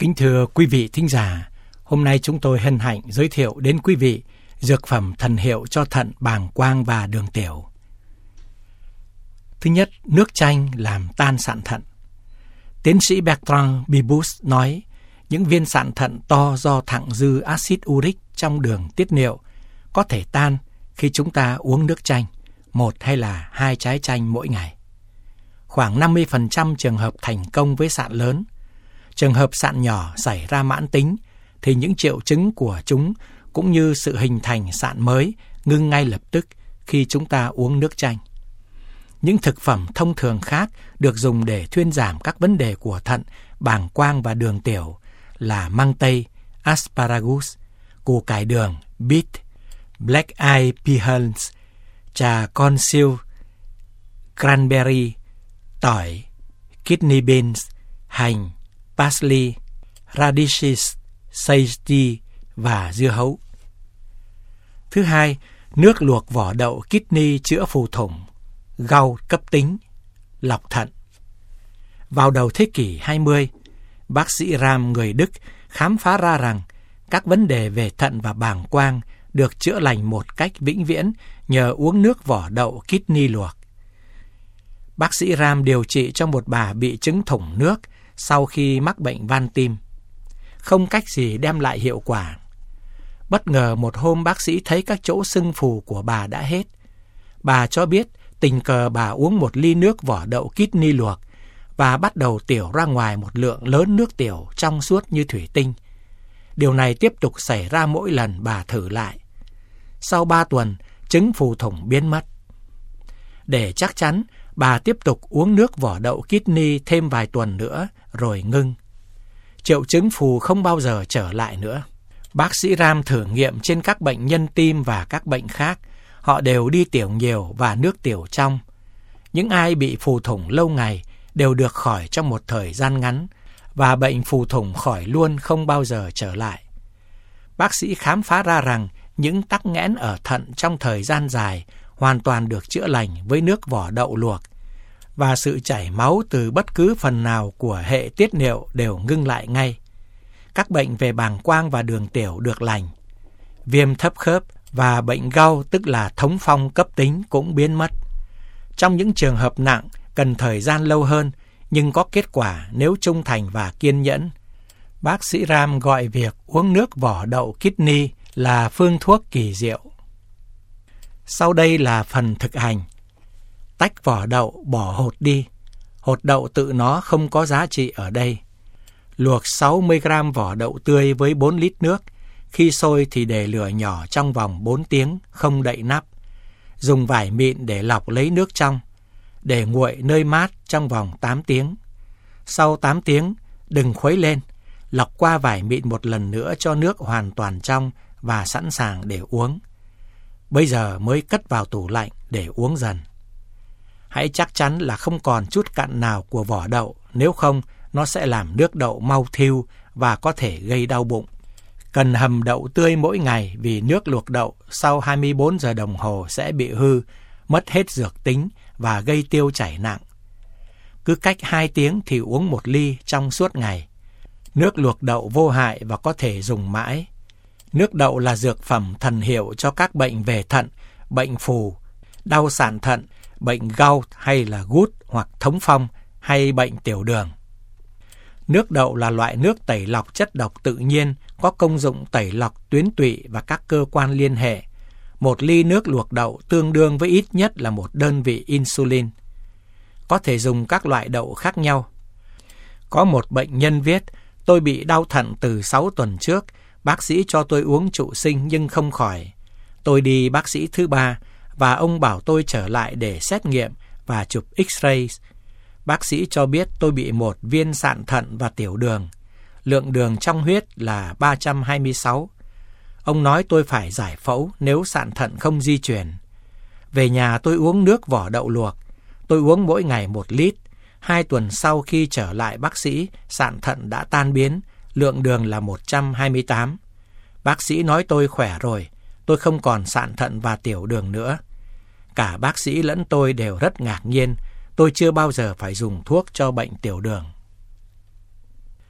Kính thưa quý vị thính giả, hôm nay chúng tôi hân hạnh giới thiệu đến quý vị dược phẩm thần hiệu cho thận, bàng quang và đường tiểu. Thứ nhất, nước chanh làm tan sạn thận. Tiến sĩ Bertrand Bibus nói, những viên sạn thận to do thặng dư axit uric trong đường tiết niệu có thể tan khi chúng ta uống nước chanh, 1 hay là 2 trái chanh mỗi ngày. Khoảng 50% trường hợp thành công với sạn lớn. Trường hợp sạn nhỏ xảy ra mãn tính thì những triệu chứng của chúng cũng như sự hình thành sạn mới ngưng ngay lập tức khi chúng ta uống nước chanh. Những thực phẩm thông thường khác được dùng để thuyên giảm các vấn đề của thận, bàng quang và đường tiểu là măng tây, asparagus, củ cải đường, beet, black eyed peas, trà con siêu, cranberry, tỏi, kidney beans, hành, parsley, radishes, sage và dưa hấu. Thứ hai, nước luộc vỏ đậu kidney chữa phù thủng, gout cấp tính, lọc thận. Vào đầu thế kỷ 20, bác sĩ Ram người Đức khám phá ra rằng các vấn đề về thận và bàng quang được chữa lành một cách vĩnh viễn nhờ uống nước vỏ đậu kidney luộc. Bác sĩ Ram điều trị cho một bà bị chứng thủng nước sau khi mắc bệnh van tim. Không cách gì đem lại hiệu quả. Bất ngờ một hôm bác sĩ thấy các chỗ sưng phù của bà đã hết. Bà cho biết tình cờ bà uống một ly nước vỏ đậu kidney luộc và bắt đầu tiểu ra ngoài một lượng lớn nước tiểu trong suốt như thủy tinh. Điều này tiếp tục xảy ra mỗi lần bà thử lại. Sau 3 tuần, chứng phù thủng biến mất. Để chắc chắn, bà tiếp tục uống nước vỏ đậu kidney thêm vài tuần nữa rồi ngưng. Triệu chứng phù không bao giờ trở lại nữa. Bác sĩ Ram thử nghiệm trên các bệnh nhân tim và các bệnh khác. Họ đều đi tiểu nhiều và nước tiểu trong. Những ai bị phù thủng lâu ngày đều được khỏi trong một thời gian ngắn và bệnh phù thủng khỏi luôn không bao giờ trở lại. Bác sĩ khám phá ra rằng những tắc nghẽn ở thận trong thời gian dài hoàn toàn được chữa lành với nước vỏ đậu luộc và sự chảy máu từ bất cứ phần nào của hệ tiết niệu đều ngưng lại ngay. Các bệnh về bàng quang và đường tiểu được lành. Viêm thấp khớp và bệnh gout tức là thống phong cấp tính cũng biến mất. Trong những trường hợp nặng cần thời gian lâu hơn nhưng có kết quả nếu trung thành và kiên nhẫn. Bác sĩ Ram gọi việc uống nước vỏ đậu kidney là phương thuốc kỳ diệu. Sau đây là phần thực hành. Tách vỏ đậu, bỏ hột đi. Hột đậu tự nó không có giá trị ở đây. Luộc 60 gram vỏ đậu tươi với 4 lít nước. Khi sôi thì để lửa nhỏ trong vòng 4 tiếng, không đậy nắp. Dùng vải mịn để lọc lấy nước trong. Để nguội nơi mát trong vòng 8 tiếng. Sau 8 tiếng, đừng khuấy lên. Lọc qua vải mịn một lần nữa cho nước hoàn toàn trong và sẵn sàng để uống. Bây giờ mới cất vào tủ lạnh để uống dần. Hãy chắc chắn là không còn chút cặn nào của vỏ đậu, nếu không nó sẽ làm nước đậu mau thiêu và có thể gây đau bụng. Cần hầm đậu tươi mỗi ngày vì nước luộc đậu sau 24 giờ đồng hồ sẽ bị hư, mất hết dược tính và gây tiêu chảy nặng. Cứ cách 2 tiếng thì uống 1 ly trong suốt ngày. Nước luộc đậu vô hại và có thể dùng mãi. Nước đậu là dược phẩm thần hiệu cho các bệnh về thận, bệnh phù, đau sạn thận, bệnh gout hay là gút hoặc thống phong hay bệnh tiểu đường. Nước đậu là loại nước tẩy lọc chất độc tự nhiên, có công dụng tẩy lọc tuyến tụy và các cơ quan liên hệ. 1 ly nước luộc đậu tương đương với ít nhất là 1 đơn vị insulin. Có thể dùng các loại đậu khác nhau. Có một bệnh nhân viết, tôi bị đau thận từ 6 tuần trước, bác sĩ cho tôi uống trụ sinh nhưng không khỏi. Tôi đi bác sĩ thứ 3 và ông bảo tôi trở lại để xét nghiệm và chụp X-ray. Bác sĩ cho biết tôi bị 1 viên sạn thận và tiểu đường. Lượng đường trong huyết là 326. Ông nói tôi phải giải phẫu nếu sạn thận không di chuyển. Về nhà tôi uống nước vỏ đậu luộc. Tôi uống mỗi ngày 1 lít. 2 tuần sau khi trở lại bác sĩ, sạn thận đã tan biến, lượng đường là 128. Bác sĩ nói tôi khỏe rồi, tôi không còn sạn thận và tiểu đường nữa. Cả bác sĩ lẫn tôi đều rất ngạc nhiên, tôi chưa bao giờ phải dùng thuốc cho bệnh tiểu đường.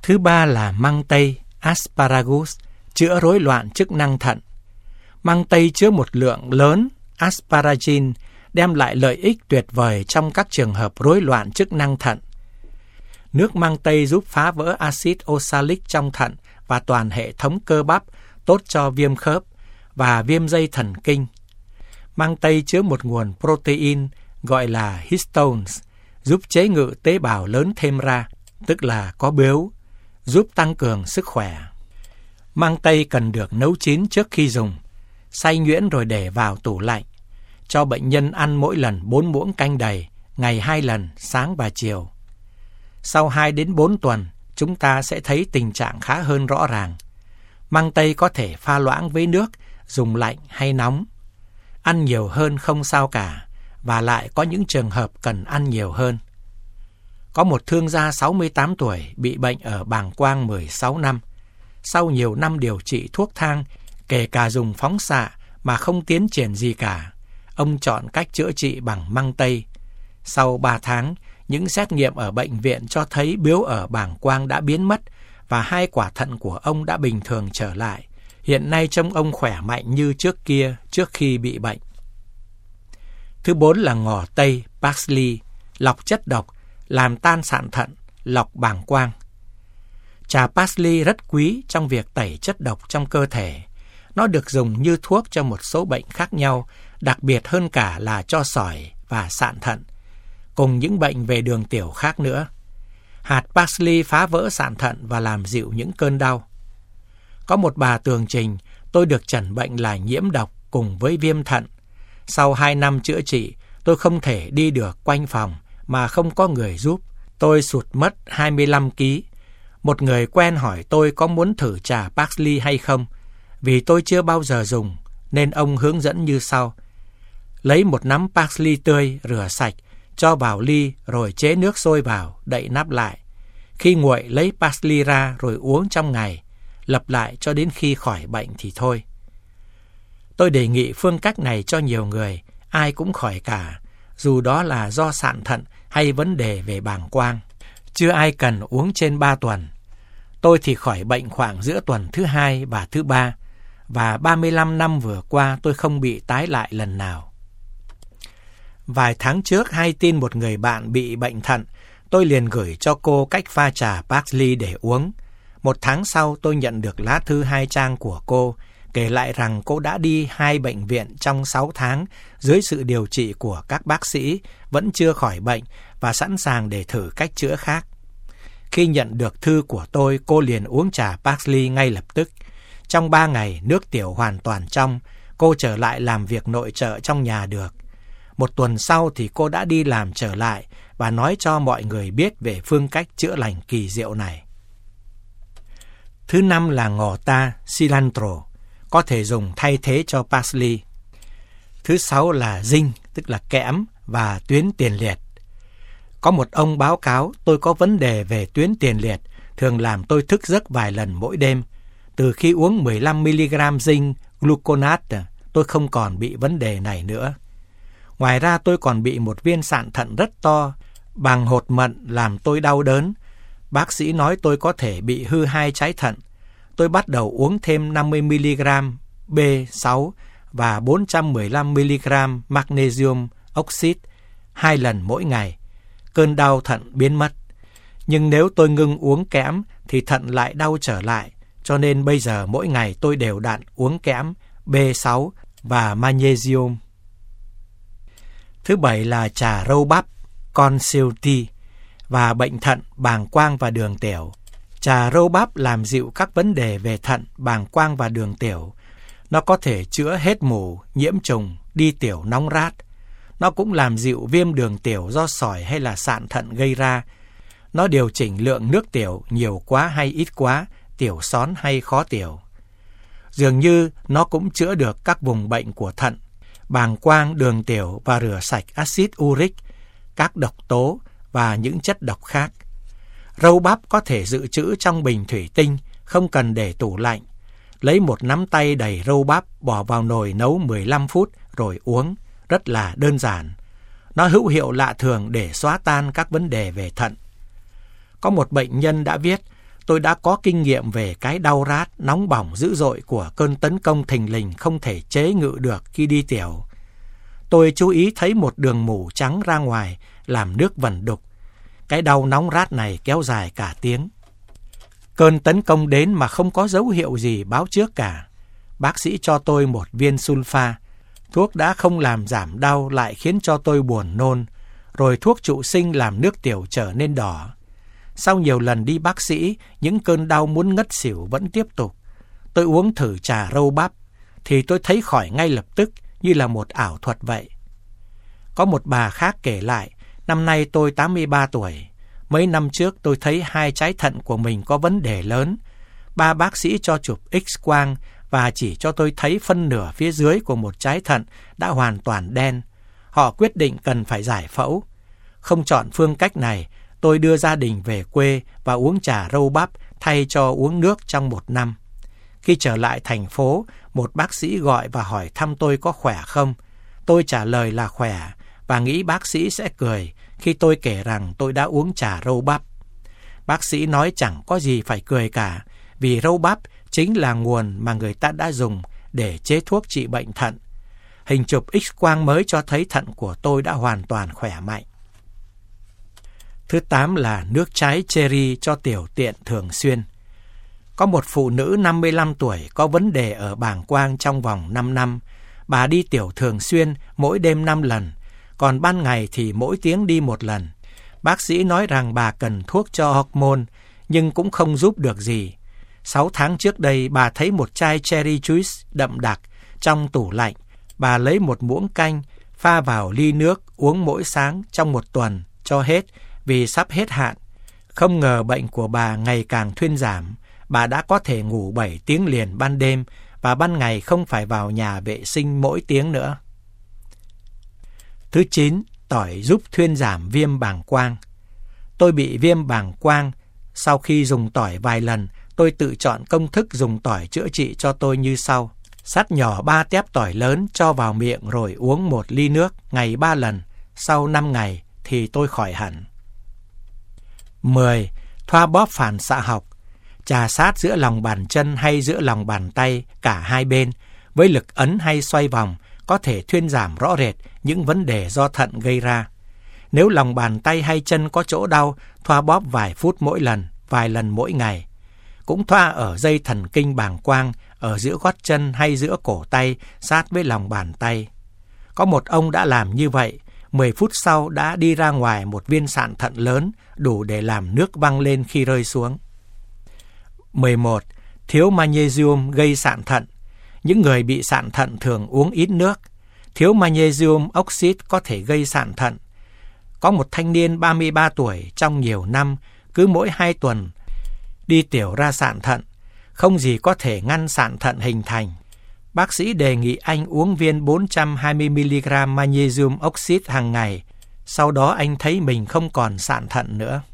Thứ ba là măng tây, asparagus, chữa rối loạn chức năng thận. Măng tây chứa một lượng lớn asparagine, đem lại lợi ích tuyệt vời trong các trường hợp rối loạn chức năng thận. Nước măng tây giúp phá vỡ axit oxalic trong thận và toàn hệ thống cơ bắp, tốt cho viêm khớp và viêm dây thần kinh. Măng tây chứa một nguồn protein gọi là histones, giúp chế ngự tế bào lớn thêm ra, tức là có bướu, giúp tăng cường sức khỏe. Măng tây cần được nấu chín trước khi dùng, xay nhuyễn rồi để vào tủ lạnh. Cho bệnh nhân ăn mỗi lần 4 muỗng canh đầy, ngày 2 lần, sáng và chiều. Sau 2 đến 4 tuần, chúng ta sẽ thấy tình trạng khá hơn rõ ràng. Măng tây có thể pha loãng với nước, dùng lạnh hay nóng. Ăn nhiều hơn không sao cả, và lại có những trường hợp cần ăn nhiều hơn. Có một thương gia 68 tuổi bị bệnh ở bàng quang 16 năm. Sau nhiều năm điều trị thuốc thang, kể cả dùng phóng xạ mà không tiến triển gì cả, ông chọn cách chữa trị bằng măng tây. Sau 3 tháng, những xét nghiệm ở bệnh viện cho thấy bướu ở bàng quang đã biến mất và 2 quả thận của ông đã bình thường trở lại. Hiện nay trông ông khỏe mạnh như trước kia trước khi bị bệnh. Thứ 4 là ngò tây, parsley, lọc chất độc, làm tan sạn thận, lọc bàng quang. Trà parsley rất quý trong việc tẩy chất độc trong cơ thể. Nó được dùng như thuốc cho một số bệnh khác nhau, đặc biệt hơn cả là cho sỏi và sạn thận, cùng những bệnh về đường tiểu khác nữa. Hạt parsley phá vỡ sạn thận và làm dịu những cơn đau. Có một bà tường trình, tôi được chẩn bệnh là nhiễm độc cùng với viêm thận. Sau 2 năm chữa trị, tôi không thể đi được quanh phòng mà không có người giúp. Tôi sụt mất 25 kg. Một người quen hỏi tôi có muốn thử trà parsley hay không. Vì tôi chưa bao giờ dùng, nên ông hướng dẫn như sau. Lấy một nắm parsley tươi, rửa sạch, cho vào ly rồi chế nước sôi vào, đậy nắp lại. Khi nguội lấy parsley ra rồi uống trong ngày, lặp lại cho đến khi khỏi bệnh thì thôi. Tôi đề nghị phương cách này cho nhiều người, ai cũng khỏi cả, dù đó là do sạn thận hay vấn đề về bàng quang. Chưa ai cần uống trên 3 tuần. Tôi thì khỏi bệnh khoảng giữa tuần thứ 2 và thứ 3, và 35 năm vừa qua tôi không bị tái lại lần nào. Vài tháng trước hay tin một người bạn bị bệnh thận, tôi liền gửi cho cô cách pha trà parsley để uống. 1 tháng sau tôi nhận được lá thư 2 trang của cô, kể lại rằng cô đã đi 2 bệnh viện trong 6 tháng dưới sự điều trị của các bác sĩ, vẫn chưa khỏi bệnh và sẵn sàng để thử cách chữa khác. Khi nhận được thư của tôi, cô liền uống trà parsley ngay lập tức. Trong 3 ngày, nước tiểu hoàn toàn trong, cô trở lại làm việc nội trợ trong nhà được. 1 tuần sau thì cô đã đi làm trở lại và nói cho mọi người biết về phương cách chữa lành kỳ diệu này. Thứ 5 là ngò ta, cilantro, có thể dùng thay thế cho parsley. Thứ 6 là zinc, tức là kẽm và tuyến tiền liệt. Có một ông báo cáo tôi có vấn đề về tuyến tiền liệt, thường làm tôi thức giấc vài lần mỗi đêm. Từ khi uống 15mg zinc gluconate, tôi không còn bị vấn đề này nữa. Ngoài ra tôi còn bị một viên sạn thận rất to, bằng hột mận làm tôi đau đớn. Bác sĩ nói tôi có thể bị hư 2 trái thận. Tôi bắt đầu uống thêm 50mg B6 và 415mg magnesium oxide 2 lần mỗi ngày. Cơn đau thận biến mất. Nhưng nếu tôi ngưng uống kẽm thì thận lại đau trở lại, cho nên bây giờ mỗi ngày tôi đều đặn uống kẽm, B6 và magnesium. Thứ 7 là trà râu bắp, con siêu ti, và bệnh thận, bàng quang và đường tiểu. Trà râu bắp làm dịu các vấn đề về thận, bàng quang và đường tiểu. Nó có thể chữa hết mủ, nhiễm trùng, đi tiểu nóng rát. Nó cũng làm dịu viêm đường tiểu do sỏi hay là sạn thận gây ra. Nó điều chỉnh lượng nước tiểu nhiều quá hay ít quá, tiểu xón hay khó tiểu. Dường như nó cũng chữa được các vùng bệnh của thận, bàng quang, đường tiểu và rửa sạch axit uric, các độc tố và những chất độc khác. Râu bắp có thể dự trữ trong bình thủy tinh, không cần để tủ lạnh. Lấy một nắm tay đầy râu bắp, bỏ vào nồi nấu 15 phút rồi uống. Rất là đơn giản. Nó hữu hiệu lạ thường để xóa tan các vấn đề về thận. Có một bệnh nhân đã viết, tôi đã có kinh nghiệm về cái đau rát, nóng bỏng dữ dội của cơn tấn công thình lình không thể chế ngự được khi đi tiểu. Tôi chú ý thấy một đường mủ trắng ra ngoài, làm nước vẩn đục. Cái đau nóng rát này kéo dài cả tiếng. Cơn tấn công đến mà không có dấu hiệu gì báo trước cả. Bác sĩ cho tôi một viên sulfa. Thuốc đã không làm giảm đau, lại khiến cho tôi buồn nôn. Rồi thuốc trụ sinh làm nước tiểu trở nên đỏ. Sau nhiều lần đi bác sĩ, những cơn đau muốn ngất xỉu vẫn tiếp tục. Tôi uống thử trà râu bắp, thì tôi thấy khỏi ngay lập tức, như là một ảo thuật vậy. Có một bà khác kể lại, năm nay tôi 83 tuổi. Mấy năm trước tôi thấy 2 trái thận của mình có vấn đề lớn. 3 bác sĩ cho chụp X-quang và chỉ cho tôi thấy phân nửa phía dưới của một trái thận đã hoàn toàn đen. Họ quyết định cần phải giải phẫu. Không chọn phương cách này, tôi đưa gia đình về quê và uống trà râu bắp thay cho uống nước trong 1 năm. Khi trở lại thành phố, một bác sĩ gọi và hỏi thăm tôi có khỏe không. Tôi trả lời là khỏe và nghĩ bác sĩ sẽ cười khi tôi kể rằng tôi đã uống trà râu bắp. Bác sĩ nói chẳng có gì phải cười cả, vì râu bắp chính là nguồn mà người ta đã dùng để chế thuốc trị bệnh thận. Hình chụp X-quang mới cho thấy thận của tôi đã hoàn toàn khỏe mạnh. Thứ 8 là nước trái cherry cho tiểu tiện thường xuyên. Có một phụ nữ 55 tuổi có vấn đề ở bàng quang trong vòng 5 năm. Bà đi tiểu thường xuyên, mỗi đêm 5 lần, còn ban ngày thì mỗi tiếng đi 1 lần. Bác sĩ nói rằng bà cần thuốc cho hormone, nhưng cũng không giúp được gì. 6 tháng trước đây, bà thấy một chai cherry juice đậm đặc trong tủ lạnh. Bà lấy một muỗng canh, pha vào ly nước, uống mỗi sáng trong 1 tuần, cho hết, vì sắp hết hạn. Không ngờ bệnh của bà ngày càng thuyên giảm. Bà đã có thể ngủ 7 tiếng liền ban đêm và ban ngày không phải vào nhà vệ sinh mỗi tiếng nữa. Thứ 9, tỏi giúp thuyên giảm viêm bàng quang. Tôi bị viêm bàng quang. Sau khi dùng tỏi vài lần, tôi tự chọn công thức dùng tỏi chữa trị cho tôi như sau. Sắt nhỏ 3 tép tỏi lớn cho vào miệng rồi uống 1 ly nước ngày 3 lần. Sau 5 ngày thì tôi khỏi hẳn. 10. Thoa bóp phản xạ học. Chà sát giữa lòng bàn chân hay giữa lòng bàn tay, cả hai bên, với lực ấn hay xoay vòng, có thể thuyên giảm rõ rệt những vấn đề do thận gây ra. Nếu lòng bàn tay hay chân có chỗ đau, thoa bóp vài phút mỗi lần, vài lần mỗi ngày. Cũng thoa ở dây thần kinh bàng quang, ở giữa gót chân hay giữa cổ tay, sát với lòng bàn tay. Có một ông đã làm như vậy, 10 phút sau đã đi ra ngoài một viên sạn thận lớn, đủ để làm nước văng lên khi rơi xuống. 11. Thiếu magnesium gây sạn thận. Những người bị sạn thận thường uống ít nước. Thiếu magnesium oxide có thể gây sạn thận. Có một thanh niên 33 tuổi trong nhiều năm, cứ mỗi 2 tuần đi tiểu ra sạn thận. Không gì có thể ngăn sạn thận hình thành. Bác sĩ đề nghị anh uống viên 420mg magnesium oxide hàng ngày. Sau đó anh thấy mình không còn sạn thận nữa.